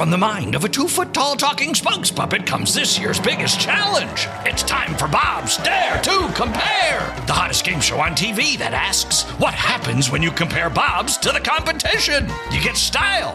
From the mind of a 2-foot-tall talking spokes puppet comes this year's biggest challenge. It's time for Bob's Dare to Compare, the hottest game show on TV that asks, what happens when you compare Bob's to the competition? You get style.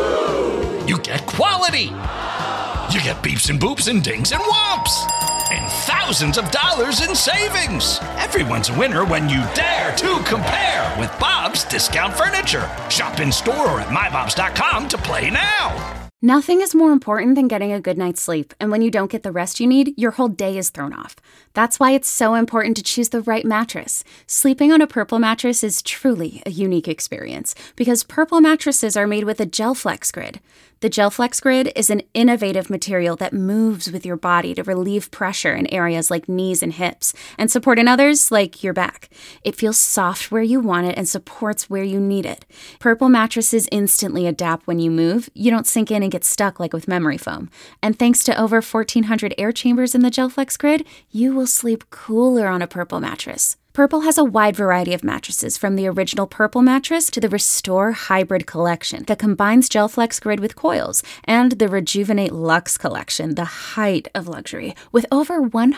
You get quality. You get beeps and boops and dings and whomps. And thousands of dollars in savings. Everyone's a winner when you dare to compare with Bob's Discount Furniture. Shop in store or at mybobs.com to play now. Nothing is more important than getting a good night's sleep, and when you don't get the rest you need, your whole day is thrown off. That's why it's so important to choose the right mattress. Sleeping on a Purple mattress is truly a unique experience, because Purple mattresses are made with a GelFlex Grid. The GelFlex Grid is an innovative material that moves with your body to relieve pressure in areas like knees and hips, and support in others like your back. It feels soft where you want it and supports where you need it. Purple mattresses instantly adapt when you move. You don't sink in and get stuck like with memory foam. And thanks to over 1,400 air chambers in the GelFlex Grid, you will sleep cooler on a Purple mattress. Purple has a wide variety of mattresses, from the original Purple mattress to the Restore Hybrid collection that combines GelFlex Grid with coils, and the Rejuvenate Luxe collection, the height of luxury, with over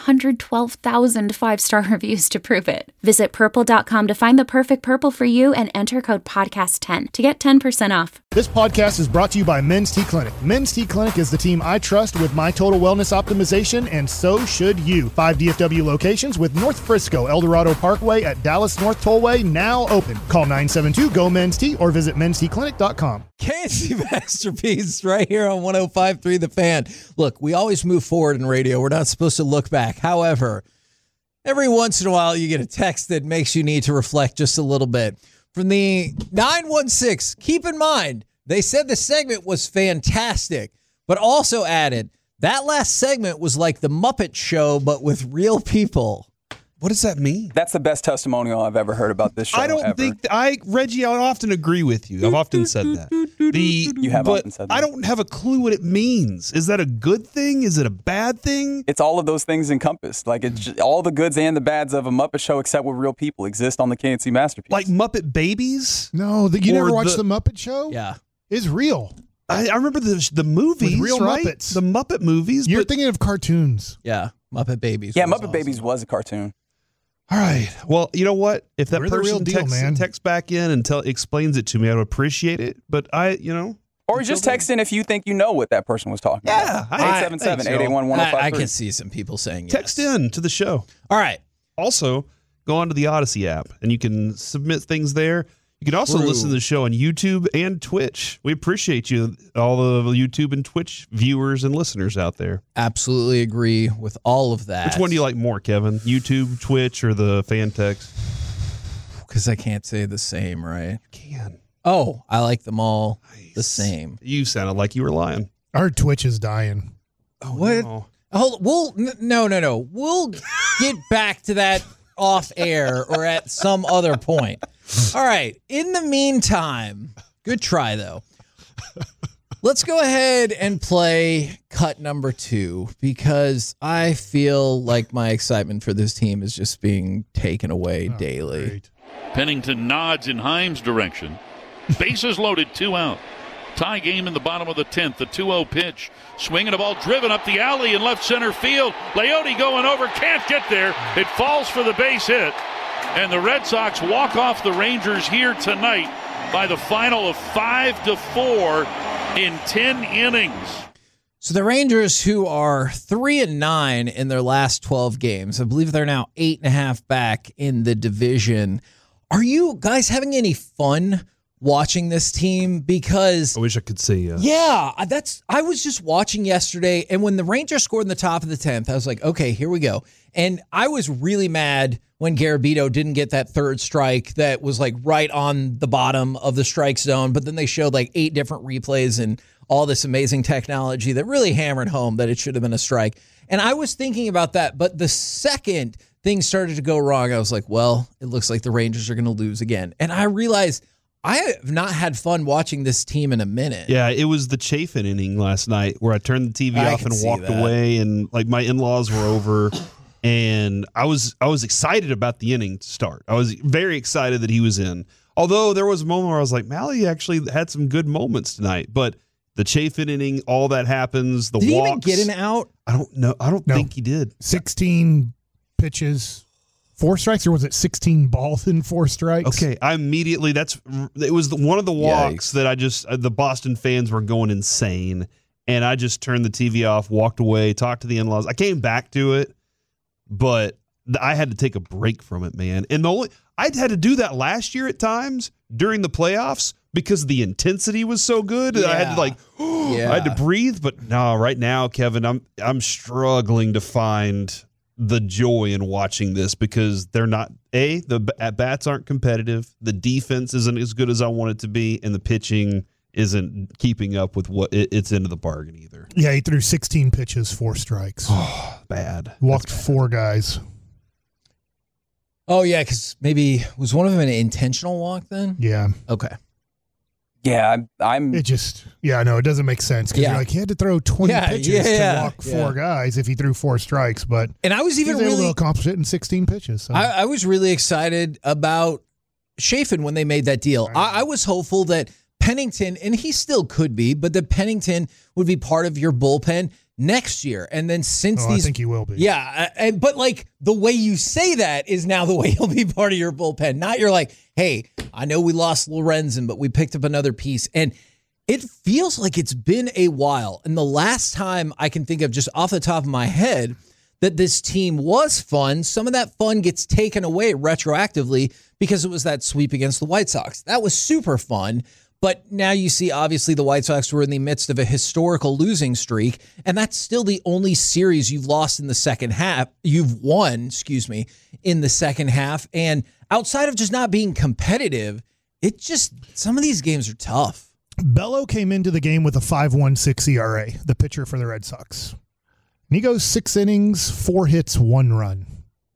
112,000 five-star reviews to prove it. Visit purple.com to find the perfect Purple for you and enter code podcast10 to get 10% off. This podcast is brought to you by Men's T Clinic. Men's T Clinic is the team I trust with my total wellness optimization, and so should you. 5 DFW locations with North Frisco, El Dorado Parkway at Dallas North Tollway now open. Call 972-GO-MEN'S-T or visit mensteclinic.com. KC Masterpiece right here on 105.3 The Fan. Look, we always move forward in radio. We're not supposed to look back. However, every once in a while you get a text that makes you need to reflect just a little bit. From the 916, keep in mind, they said the segment was fantastic, but also added, that last segment was like the Muppet Show, but with real people. What does that mean? That's the best testimonial I've ever heard about this show. I don't think Reggie, I often agree with you. I've often said that. You have often said that. I don't have a clue what it means. Is that a good thing? Is it a bad thing? It's all of those things encompassed. Like, it's just, all the goods and the bads of a Muppet Show, except with real people, exist on the KNC Masterpiece. Like Muppet Babies? No, you never watched the Muppet Show? Yeah. It's real. I remember the movies, with real right? Muppets. The Muppet movies. You're thinking of cartoons. Yeah, Muppet Babies. Yeah, Muppet Babies was a cartoon. All right. Well, you know what? If that We're the real person deal, texts back in and explains it to me, I would appreciate it. But Or just text in if you think you know what that person was talking about. 877-881-1053. I can see some people saying yes. Text in to the show. All right. Also, go on to the Odyssey app, and you can submit things there. You can also listen to the show on YouTube and Twitch. We appreciate you, all the YouTube and Twitch viewers and listeners out there. Absolutely agree with all of that. Which one do you like more, Kevin? YouTube, Twitch, or the fan text? Because I can't say the same, right? You can. Oh, I like them all the same. You sounded like you were lying. Our Twitch is dying. Oh, what? No. No. We'll get back to that off air or at some other point. All right. In the meantime, good try, though. Let's go ahead and play cut number 2, because I feel like my excitement for this team is just being taken away daily. Great. Pennington nods in Himes' direction. Bases loaded, 2 out. Tie game in the bottom of the 10th. The 2-0 pitch. Swinging the ball driven up the alley in left center field. Leote going over. Can't get there. It falls for the base hit. And the Red Sox walk off the Rangers here tonight by the final of 5-4 in 10 innings. So the Rangers, who are 3-9 in their last 12 games, I believe they're now 8.5 back in the division. Are you guys having any fun watching this team? Because I wish I could see. Yeah, I was just watching yesterday, and when the Rangers scored in the top of the 10th, I was like, okay, here we go. And I was really mad when Garabito didn't get that third strike that was like right on the bottom of the strike zone, but then they showed like 8 different replays and all this amazing technology that really hammered home that it should have been a strike. And I was thinking about that, but the second things started to go wrong, I was like, well, it looks like the Rangers are going to lose again. And I realized I have not had fun watching this team in a minute. Yeah, it was the Chafin inning last night where I turned the TV off and walked away, and like my in-laws were over, and I was excited about the inning to start. I was very excited that he was in. Although there was a moment where I was like, Mally actually had some good moments tonight, but The Chafin inning, all that happens. The Did walks. he even get an out? I don't know. I don't think he did. 16 pitches, 4 strikes, or was it 16 balls and 4 strikes? Okay, it was one of the walks that the Boston fans were going insane, and I just turned the TV off, walked away, talked to the in-laws. I came back to it, but I had to take a break from it, man. And I had to do that last year at times during the playoffs because the intensity was so good. Yeah. I had to I had to breathe. But no, right now, Kevin, I'm struggling to find the joy in watching this because they're not the at-bats aren't competitive. The defense isn't as good as I want it to be, and the pitching isn't keeping up with what it's into the bargain either. Yeah, he threw 16 pitches, 4 strikes. Oh, bad. Walked 4 guys. Oh, yeah, because maybe was one of them an intentional walk then? Yeah. Okay. Yeah, I'm. It just, I know, it doesn't make sense because you're like, he had to throw 20 pitches to walk 4 guys if he threw 4 strikes, but and I was even able to accomplish it in 16 pitches. So. I was really excited about Chafin when they made that deal. I was hopeful that Pennington, and he still could be, but that Pennington would be part of your bullpen next year. And then I think he will be. Yeah, but like the way you say that is now the way he'll be part of your bullpen. Not you're like, hey, I know we lost Lorenzen, but we picked up another piece. And it feels like it's been a while. And the last time I can think of just off the top of my head that this team was fun, some of that fun gets taken away retroactively because it was that sweep against the White Sox. That was super fun. But now you see, obviously, the White Sox were in the midst of a historical losing streak, and that's still the only series you've lost in the second half. You've won, in the second half. And outside of just not being competitive, some of these games are tough. Bello came into the game with a 5.16 ERA, the pitcher for the Red Sox. And he goes 6 innings, 4 hits, 1 run.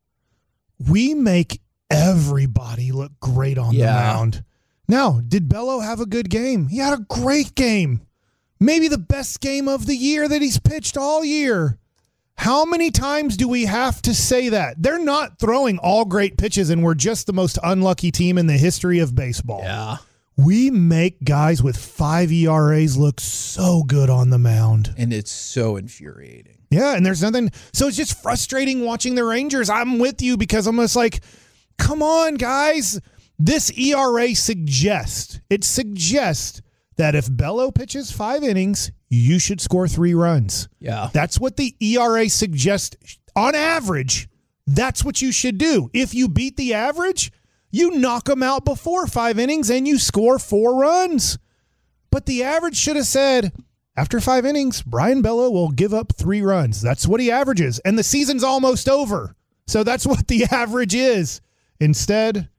We make everybody look great on the mound. Now, did Bello have a good game? He had a great game. Maybe the best game of the year that he's pitched all year. How many times do we have to say that? They're not throwing all great pitches, and we're just the most unlucky team in the history of baseball. Yeah. We make guys with 5 ERAs look so good on the mound. And it's so infuriating. Yeah, and there's nothing. So it's just frustrating watching the Rangers. I'm with you because I'm just like, come on, guys. This ERA suggests that if Bello pitches 5 innings, you should score 3 runs. Yeah. That's what the ERA suggests. On average, that's what you should do. If you beat the average, you knock them out before 5 innings and you score 4 runs. But the average should have said, after 5 innings, Brian Bello will give up 3 runs. That's what he averages. And the season's almost over. So that's what the average is. Instead,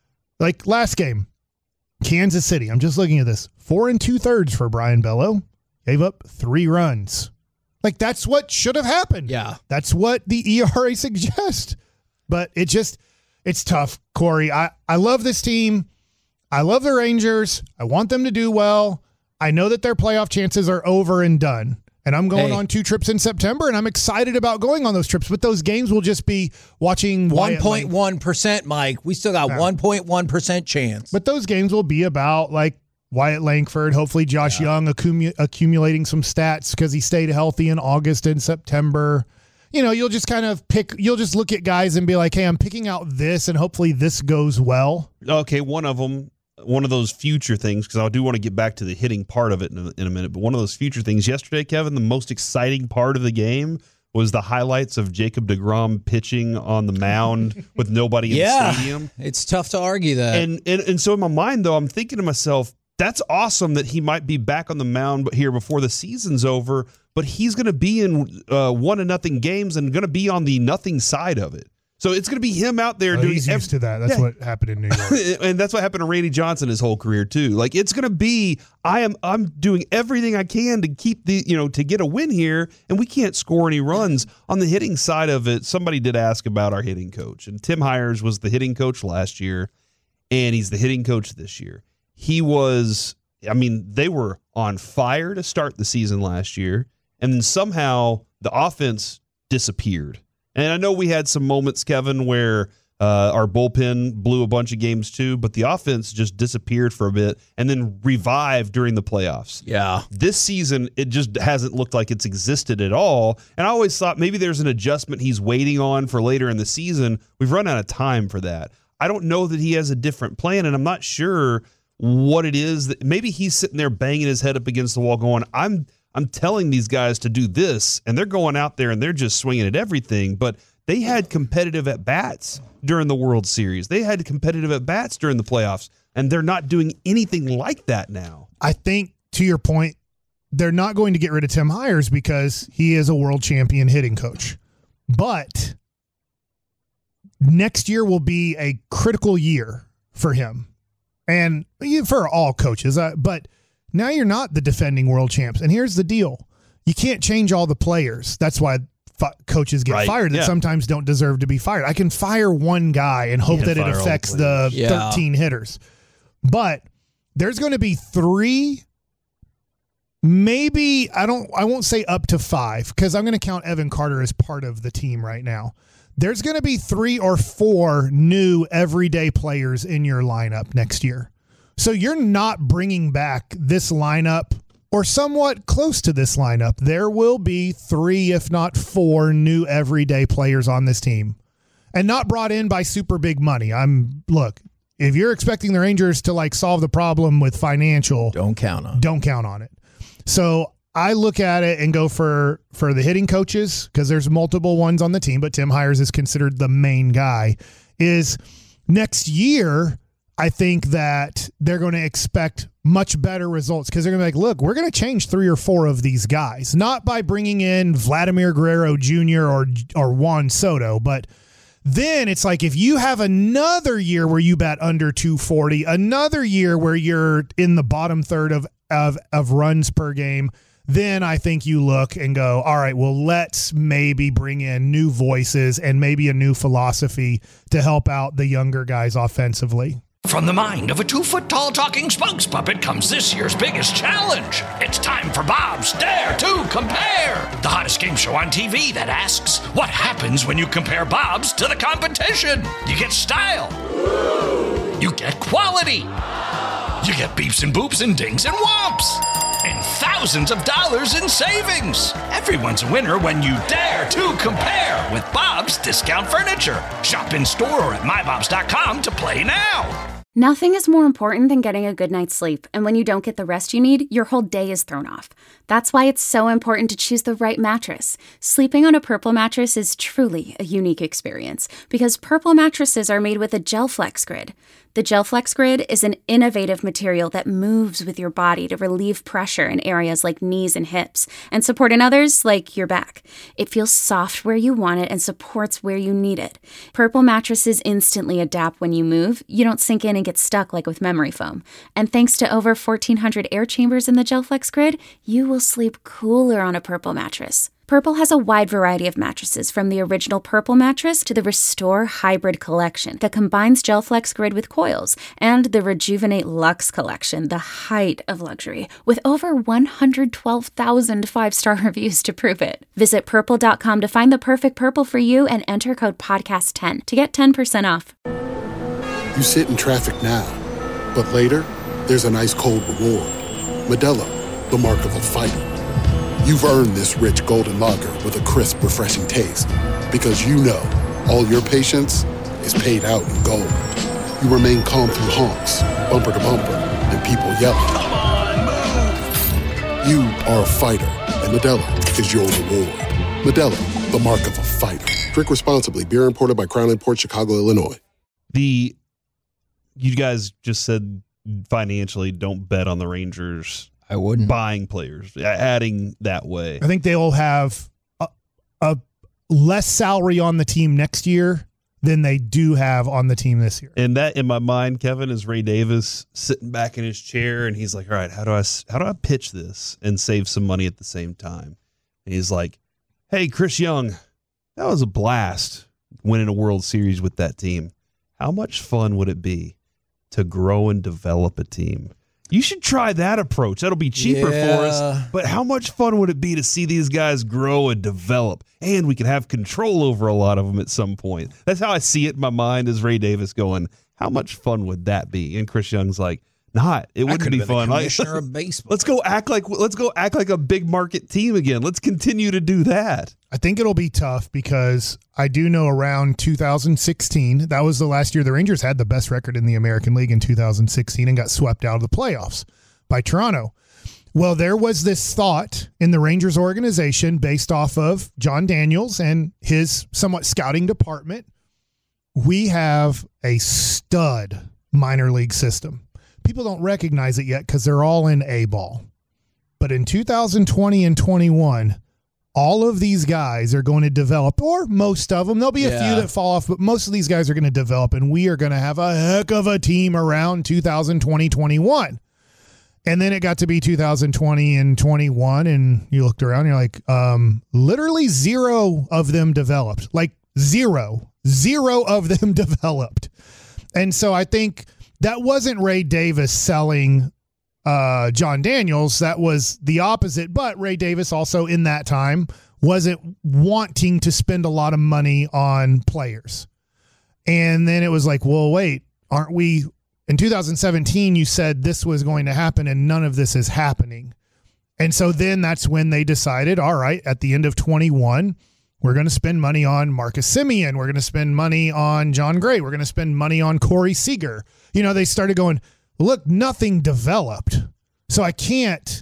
like last game, Kansas City. I'm just looking at this. 4 2/3 for Brian Bello. Gave up 3 runs. Like that's what should have happened. Yeah. That's what the ERA suggests. But it's tough, Corey. I love this team. I love the Rangers. I want them to do well. I know that their playoff chances are over and done. And I'm going on 2 trips in September, and I'm excited about going on those trips. But those games will just be watching 1.1%, Mike. We still got 1.1% chance. But those games will be about like Wyatt Langford, hopefully Josh Young accumulating some stats because he stayed healthy in August and September. You know, you'll just kind of you'll just look at guys and be like, hey, I'm picking out this, and hopefully this goes well. Okay, one of those future things, because I do want to get back to the hitting part of it in a minute, but one of those future things yesterday, Kevin, the most exciting part of the game was the highlights of Jacob deGrom pitching on the mound with nobody in the stadium. It's tough to argue that. And so in my mind, though, I'm thinking to myself, that's awesome that he might be back on the mound here before the season's over, but he's going to be in 1-0 games and going to be on the nothing side of it. So it's going to be him out there doing. He's used to that. That's what happened in New York, and that's what happened to Randy Johnson his whole career too. Like it's going to be, I'm doing everything I can to keep to get a win here, and we can't score any runs on the hitting side of it. Somebody did ask about our hitting coach, and Tim Hires was the hitting coach last year, and he's the hitting coach this year. He was, they were on fire to start the season last year, and then somehow the offense disappeared. And I know we had some moments, Kevin, where Our bullpen blew a bunch of games too, but the offense just disappeared for a bit and then revived during the playoffs. Yeah. This season, it just hasn't looked like it's existed at all. And I always thought maybe there's an adjustment he's waiting on for later in the season. We've run out of time for that. I don't know that he has a different plan, and I'm not sure what it is. That maybe he's sitting there banging his head up against the wall going, I'm telling these guys to do this, and they're going out there and they're just swinging at everything. But they had competitive at-bats during the World Series. They had competitive at-bats during the playoffs, and they're not doing anything like that now. I think, to your point, they're not going to get rid of Tim Hires because he is a world champion hitting coach. But next year will be a critical year for him and for all coaches. But now you're not the defending world champs. And here's the deal. You can't change all the players. That's why coaches get fired that sometimes don't deserve to be fired. I can fire one guy and hope that it affects the 13 hitters. But there's going to be 3, maybe, I won't say up to 5 because I'm going to count Evan Carter as part of the team right now. There's going to be 3 or 4 new everyday players in your lineup next year. So you're not bringing back this lineup or somewhat close to this lineup. There will be 3, if not 4 new everyday players on this team and not brought in by super big money. Look, if you're expecting the Rangers to solve the problem with financial, don't count on it. So I look at it and go for the hitting coaches because there's multiple ones on the team, but Tim Hires is considered the main guy. Is next year, I think that they're going to expect much better results because they're going to be like, look, we're going to change 3 or 4 of these guys, not by bringing in Vladimir Guerrero Jr. or Juan Soto, but then it's like if you have another year where you bat under 240, another year where you're in the bottom third of runs per game, then I think you look and go, all right, well, let's maybe bring in new voices and maybe a new philosophy to help out the younger guys offensively. From the mind of a 2-foot-tall talking spokes puppet comes this year's biggest challenge. It's time for Bob's Dare to Compare, the hottest game show on TV that asks, what happens when you compare Bob's to the competition? You get style. You get quality. You get beeps and boops and dings and whomps. And thousands of dollars in savings. Everyone's a winner when you dare to compare with Bob's Discount Furniture. Shop in store or at mybobs.com to play now. Nothing is more important than getting a good night's sleep, and when you don't get the rest you need, your whole day is thrown off. That's why it's so important to choose the right mattress. Sleeping on a Purple mattress is truly a unique experience because Purple mattresses are made with a GelFlex Grid. The GelFlex Grid is an innovative material that moves with your body to relieve pressure in areas like knees and hips and support in others like your back. It feels soft where you want it and supports where you need it. Purple mattresses instantly adapt when you move. You don't sink in and get stuck like with memory foam. And thanks to over 1,400 air chambers in the GelFlex Grid, you will sleep cooler on a Purple mattress. Purple has a wide variety of mattresses, from the original Purple mattress to the Restore Hybrid collection that combines GelFlex Grid with coils, and the Rejuvenate Luxe collection, the height of luxury, with over 112,000 5-star reviews to prove it. Visit Purple.com to find the perfect Purple for you and enter code PODCAST10 to get 10% off. You sit in traffic now, but later, there's an ice-cold reward. Modelo, the mark of a fighter. You've earned this rich golden lager with a crisp, refreshing taste. Because you know, all your patience is paid out in gold. You remain calm through honks, bumper to bumper, and people yelling. Come on, move! You are a fighter, and Modelo is your reward. Modelo, the mark of a fighter. Drink responsibly. Beer imported by Crown Imports, Chicago, Illinois. You guys just said financially, don't bet on the Rangers. I wouldn't. Buying players, adding that way. I think they will have a less salary on the team next year than they do have on the team this year. And that, in my mind, Kevin, is Ray Davis sitting back in his chair, and he's like, all right, how do I pitch this and save some money at the same time? And he's like, hey, Chris Young, that was a blast winning a World Series with that team. How much fun would it be to grow and develop a team? You should try that approach. That'll be cheaper for us. But how much fun would it be to see these guys grow and develop? And we can have control over a lot of them at some point. That's how I see it in my mind as Ray Davis going, how much fun would that be? And Chris Young's like, it wouldn't be fun. Commissioner of baseball. Let's go act like a big market team again. Let's continue to do that. I think it'll be tough because I do know around 2016, that was the last year the Rangers had the best record in the American League in 2016 and got swept out of the playoffs by Toronto. Well, there was this thought in the Rangers organization based off of John Daniels and his somewhat scouting department. We have a stud minor league system. People don't recognize it yet because they're all in A-ball. But in 2020 and 21, all of these guys are going to develop, or most of them. There'll be a few that fall off, but most of these guys are going to develop, and we are going to have a heck of a team around 2020-21. And then it got to be 2020 and 21, and you looked around, and you're like, literally zero of them developed. Like zero of them developed. And so I think that wasn't Ray Davis selling John Daniels. That was the opposite. But Ray Davis also in that time wasn't wanting to spend a lot of money on players. And then it was like, well, wait, aren't we in 2017, you said this was going to happen and none of this is happening. And so then that's when they decided, all right, at the end of 21, we're going to spend money on Marcus Semien. We're going to spend money on John Gray. We're going to spend money on Corey Seager. You know, they started going, look, nothing developed. So I can't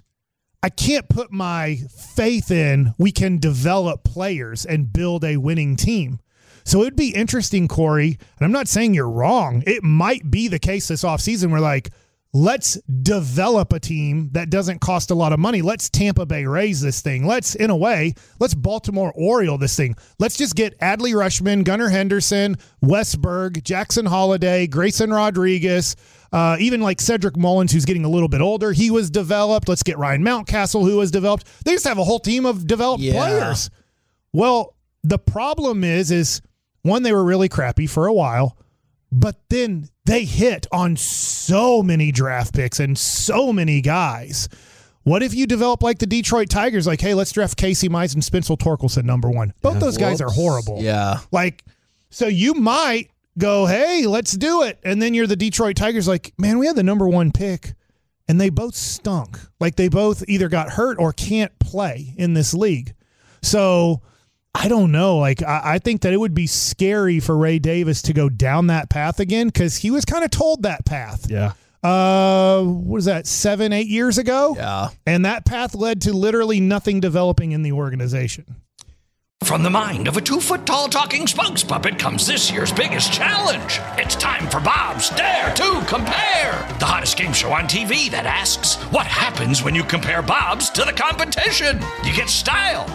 put my faith in we can develop players and build a winning team. So it'd be interesting, Corey, and I'm not saying you're wrong. It might be the case this offseason where, like, let's develop a team that doesn't cost a lot of money. Let's Tampa Bay Rays this thing. Let's Baltimore Oriole this thing. Let's just get Adley Rutschman, Gunnar Henderson, Westberg, Jackson Holiday, Grayson Rodriguez, even like Cedric Mullins, who's getting a little bit older. He was developed. Let's get Ryan Mountcastle, who was developed. They just have a whole team of developed players. Well, the problem is one, they were really crappy for a while, but then they hit on so many draft picks and so many guys. What if you develop like the Detroit Tigers? Like, hey, let's draft Casey Mize and Spencer Torkelson #1. Both those guys are horrible. Yeah. Like, so you might go, hey, let's do it. And then you're the Detroit Tigers like, man, we had the #1 pick and they both stunk. Like they both either got hurt or can't play in this league. So I don't know. Like, I think that it would be scary for Ray Davis to go down that path again because he was kind of told that path. Yeah. What is that, 7-8 years ago? Yeah. And that path led to literally nothing developing in the organization. From the mind of a 2-foot-tall talking spokes puppet comes this year's biggest challenge. It's time for Bob's Dare to Compare, the hottest game show on TV that asks, what happens when you compare Bob's to the competition? You get style.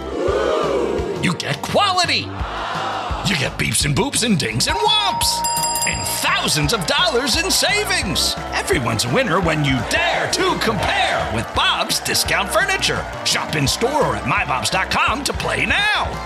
You get quality. You get beeps and boops and dings and whomps. And thousands of dollars in savings. Everyone's a winner when you dare to compare with Bob's Discount Furniture. Shop in store or at mybobs.com to play now.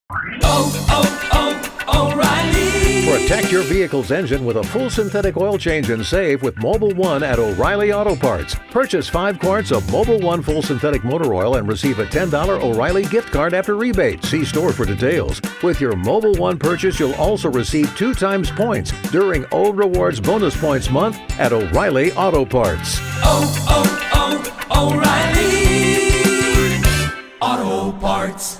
O'Reilly. Protect your vehicle's engine with a full synthetic oil change and save with Mobil 1 at O'Reilly Auto Parts. Purchase 5 quarts of Mobil 1 full synthetic motor oil and receive a $10 O'Reilly gift card after rebate. See store for details. With your Mobil 1 purchase, you'll also receive 2 times points during O Rewards Bonus Points Month at O'Reilly Auto Parts. O'Reilly Auto Parts.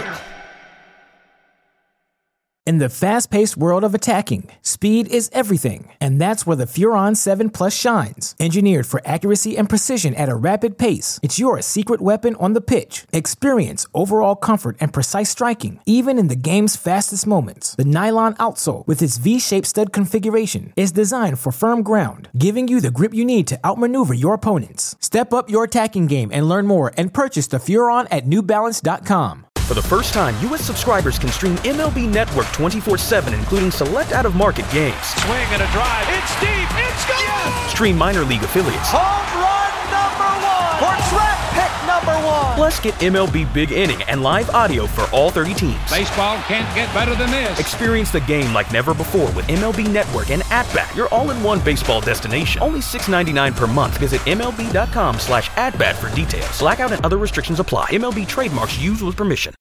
In the fast-paced world of attacking, speed is everything, and that's where the Furon 7 Plus shines. Engineered for accuracy and precision at a rapid pace, it's your secret weapon on the pitch. Experience overall comfort and precise striking, even in the game's fastest moments. The nylon outsole, with its V-shaped stud configuration, is designed for firm ground, giving you the grip you need to outmaneuver your opponents. Step up your attacking game and learn more and purchase the Furon at NewBalance.com. For the first time, U.S. subscribers can stream MLB Network 24/7, including select out-of-market games. Swing and a drive. It's deep. It's gone. Stream minor league affiliates. Home run #1 for Trent #1. Plus, get MLB Big Inning and live audio for all 30 teams. Baseball can't get better than this. Experience the game like never before with MLB Network and At-Bat, your all-in-one baseball destination. Only $6.99 per month. Visit MLB.com/atbat for details. Blackout and other restrictions apply. MLB trademarks used with permission.